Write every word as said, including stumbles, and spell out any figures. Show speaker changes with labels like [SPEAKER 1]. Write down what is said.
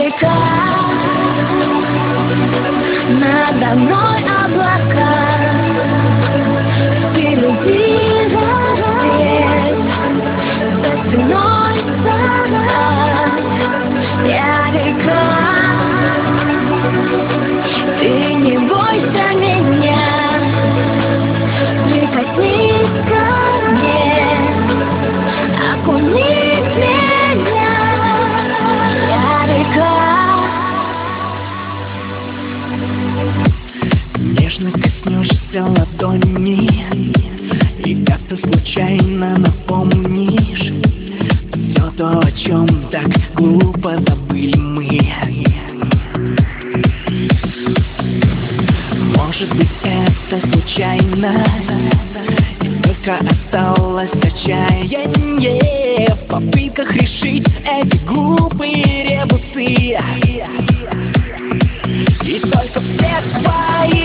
[SPEAKER 1] река, надо мной облака, впереди рассвет, за спиной закат. Я река, ты не бойся меня, прикоснись ко мне, окунись меня. Я река.
[SPEAKER 2] Нежно коснешься ладони и как-то случайно напомнишь все то, о чем так глупо забыли мы. Может быть, это случайность, и только осталось отчаяние в попытках решить эти глупые ребусы. И только в свет твоих